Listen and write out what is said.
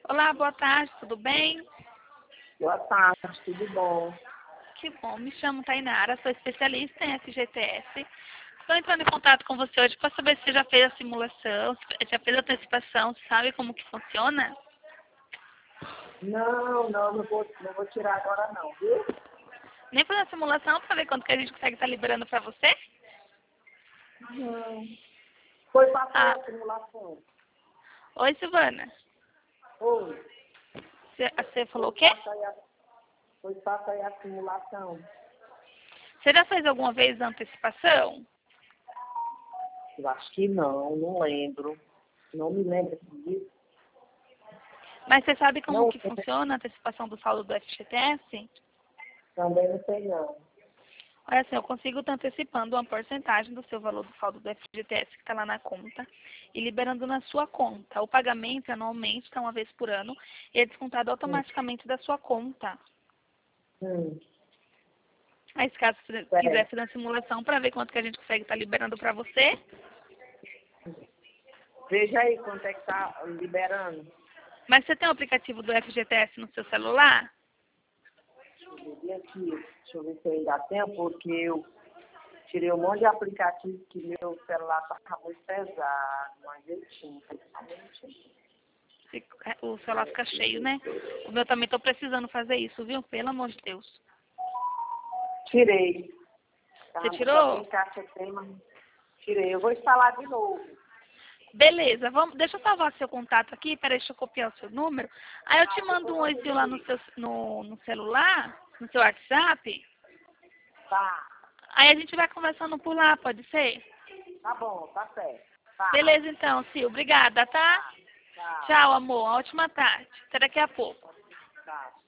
Olá, boa tarde, tudo bem? Boa tarde, tudo bom? Que bom, me chamo Tainara, sou especialista em FGTS. Estou entrando em contato com você hoje para saber se você já fez a simulação, se já fez a antecipação, sabe como que funciona? Não vou tirar agora não, viu? Nem fazer a simulação para ver quanto que a gente consegue estar liberando para você? Não. Foi passar Ah, a simulação. oi, Silvana. Oi, Você falou foi o quê? passar aí a simulação. Você já fez alguma vez a antecipação? Eu acho que não lembro. Não me lembro disso. Mas você sabe como Não que lembro, funciona a antecipação do saldo do FGTS? também não sei não. Olha assim, eu consigo estar antecipando uma porcentagem do seu valor do saldo do FGTS que está lá na conta e liberando na sua conta. O pagamento é anualmente, está uma vez por ano, e é descontado Hum, automaticamente da sua conta. hum, Aí, se caso você quiser certo. fazer uma simulação para ver quanto que a gente consegue estar liberando para você, Veja aí quanto é que tá liberando. mas você tem o aplicativo do FGTS no seu celular? Deixa eu ver aqui. Deixa eu ver se ainda tem, porque eu tirei um monte de aplicativo que meu celular estava muito pesado, mas eu tinha. O celular fica cheio, né? O meu também estou precisando fazer isso, viu? Pelo amor de Deus. Tirei. Você Tá, só tem tirou? caixa tem, mas tirei. Eu vou instalar de novo. Beleza, deixa eu salvar seu contato aqui, peraí, deixa eu copiar o seu número. Aí eu te mando um oizinho lá no celular, no seu WhatsApp. Tá, Aí a gente vai conversando por lá, pode ser? tá bom, tá certo. Tá, Beleza então, Sil, obrigada, tá? tá, tá, Tchau, amor, uma ótima tarde. Até daqui a pouco. tá.